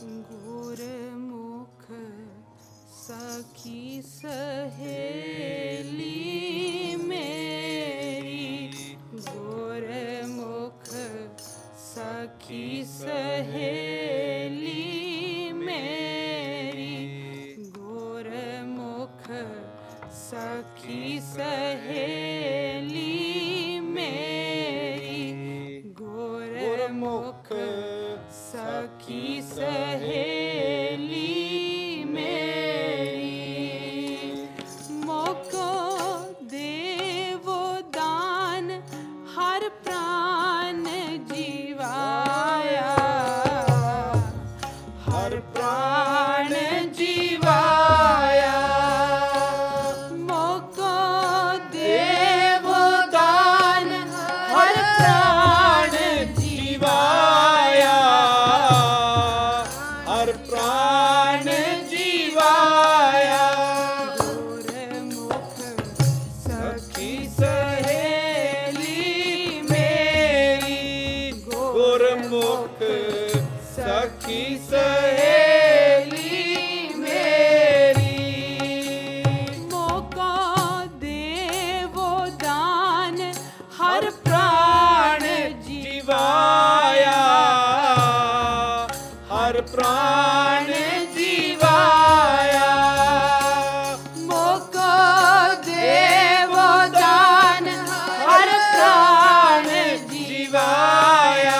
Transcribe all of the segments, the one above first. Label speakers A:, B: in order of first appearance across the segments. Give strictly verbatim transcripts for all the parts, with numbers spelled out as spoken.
A: गुरमुख सखी सहेली मेरी, गुरमुख सखी सहेली मेरी, गुरमुख सखी सहेली मेरी, गुरमुख सखी सहेली मेरी। मोको देवो दान हर प्राण जीवाया, हर प्राण जीवाया। मोको देवो दान हर प्राण जीवाया, हर प्राण जीवाया। गुरमुख सखी सहेली मेरी, गुरमुख सखी सहेली मेरी। मोको देवो दान हर प्राण जीवाया, हर प्राण जीवाया। मोको देवो दान हर प्राण जीवाया,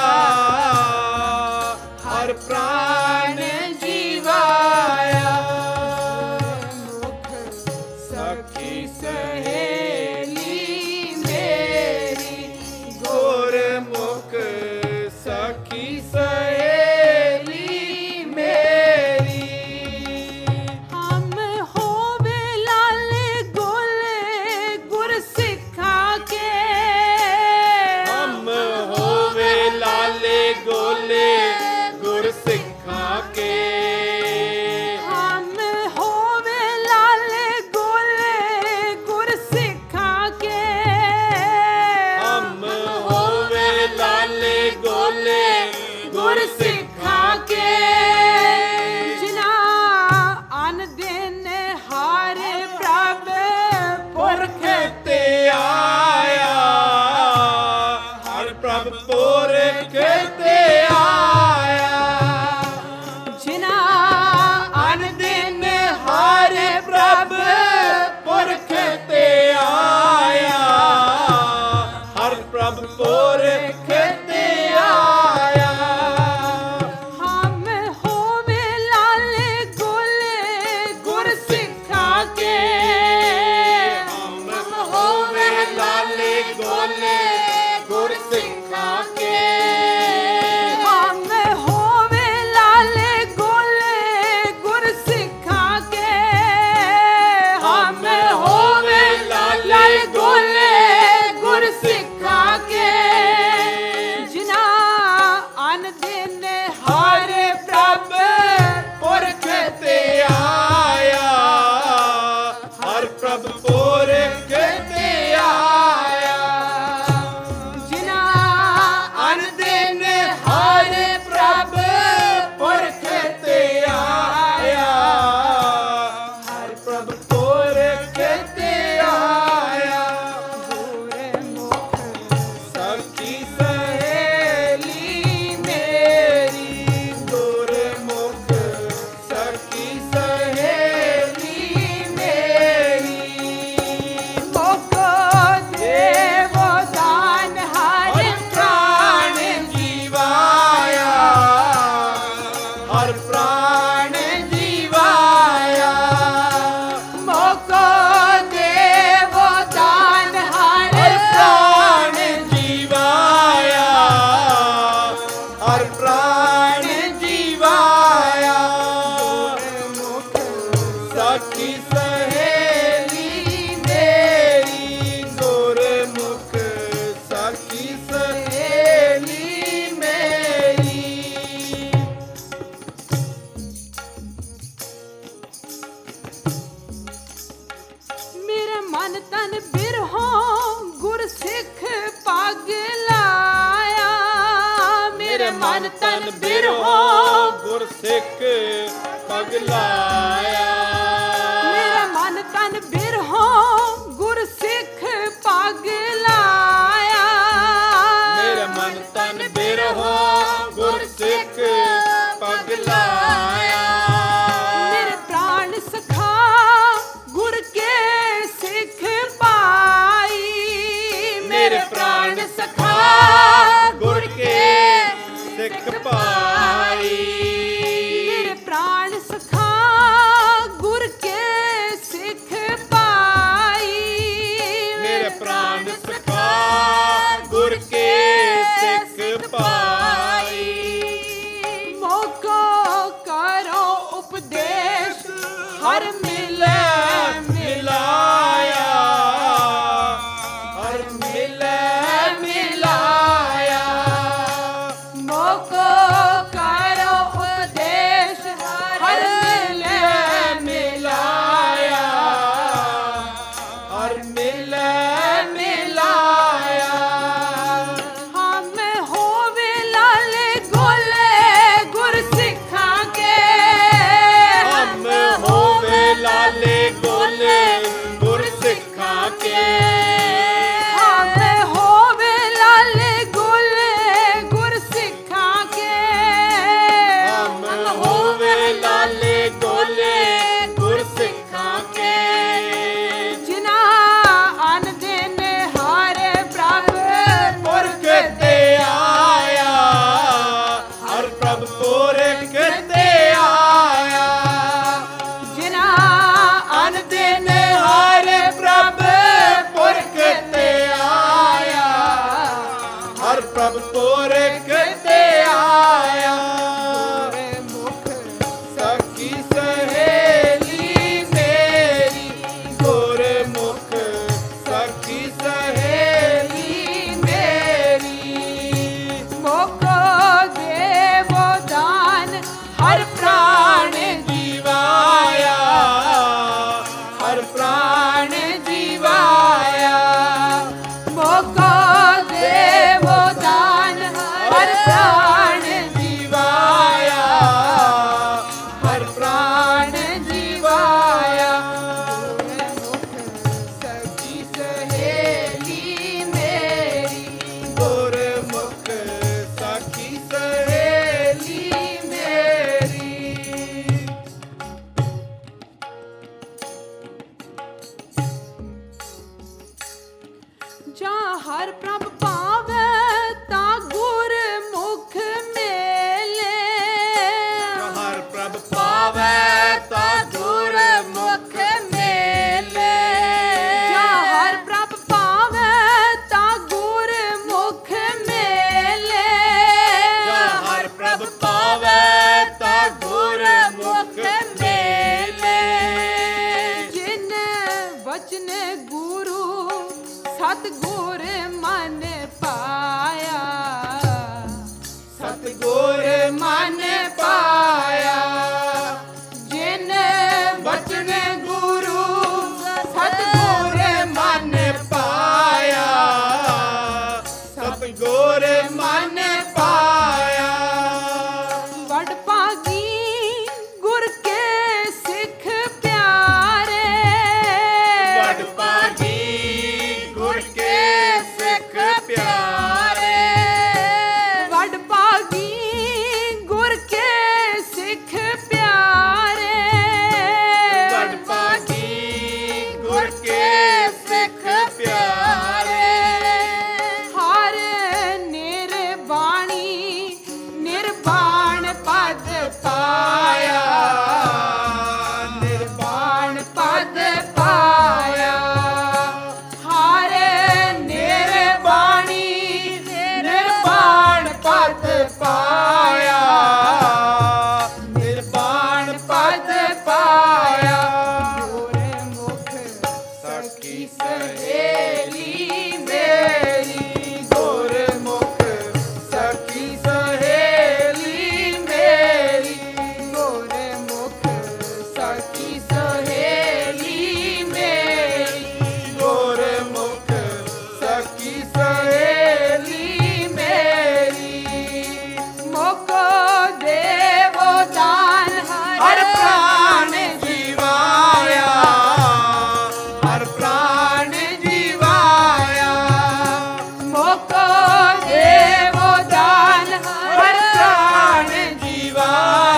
A: हर प्राण जीवाया। गुरमुख सखी सहेली मेरी, गुरमुख सखी सहेली मेरी। हम होवे लाले गोले गुर सिखा के, हम होवे लाले गोले गुर सिखा के। हम होवे लाले गोले गुर सिखा के, हम होवे लाले गोले गुर सिखा के। जिना अन दिन हार प्रभ पुरख ते आया, हर प्रभ पुरख ते आया। जिना अन दिन हार प्रभ पुरख ते आया, हर प्रभ पुरख ते आया। हम होवे लाले गोले गुर सिखा के, हम होवे लाले गोले गुर सिखा के। हम होवे लाले गोले गुर सिखा के, हम होवे लाले गोले गुर सिखा के। जिना अन दिन हर प्रभ पुरख ते आया, हर प्रभ पुरख ते आया। जिना अन दिन हर प्रभ पुरख ते आया, हर प्रभ पुरख ते आया। गुरमुख सखी सहेली मेरी, गुरमुख सखी सहेली मेरी। मोको देवो दान हर प्राण जीवाया, हर प्राण जीवाया। मोको देवो दान हर प्राण जीवाया, हर प्राण जीवाया। गुरमुख सखी सहेली मेरी, गुरमुख सखी सहेली मेरी। मेरा मन तन बिरहो गुर सिख पग लाया, मेरे मन तन बिरहो
B: गुरसिख पगलाया।
A: मेरा मन तन बिरहो गुरसिख पगलाया।
B: मेरा मन तन बिरहो गुरसिख पगलाया।
A: मेरे प्राण सखा गुर के सिख पाई।
B: मेरे प्राण सखा गुर के सिख पाई।
A: मेरे प्राण सखा गुर के सिख पाई।
B: मेरे प्राण सखा गुर के सिख पाई।
A: मोको करो उपदेश हर मिले
B: मिलाया। हर मिले मिलाया।
A: मोको करो उपदेश हर मिले
B: मिलाया। हर मिले मिलाया।
A: हम होवे लाले गोले गुर सिखा के।
B: हम होवे लाले गोले गुर सिखा के।
A: हम होवे लाले गोले गुर सिखा के।
B: हम होवे लाले गोले गुर सिखा के।
A: जिना अन दिन हारे प्रभ
B: पुरख ते आया। हर प्रभ पुरख ते आया।
A: जिना
B: अन दिन हर प्रभ पुरख ते आया। हर प्रभ पुरख ते आया।
A: मुख
B: सखी सहेली मेरी गुरमुख। सखी सहेली मेरी
A: मोको देवो दान हर प्राण
B: जीवाया। हर प्राण जीवाया।
A: मोको देवो दान हर प्राण
B: जीवाया। हर प्राण जीवाया।
A: सखी सहेली मेरी
B: गुरमुख सखी सहेली मेरी।
A: जा हर प्रभ पावे ता गुर मुख मेले।
B: हर प्रभ पावे ता गुर मुख मेले।
A: जा हर प्रभ पावे ता गुर मुख मेले।
B: हर प्रभ पावे ता गुर मुख मेले।
A: जिन वचन गुरु सतगुर मन पाया।
B: सतगुर मन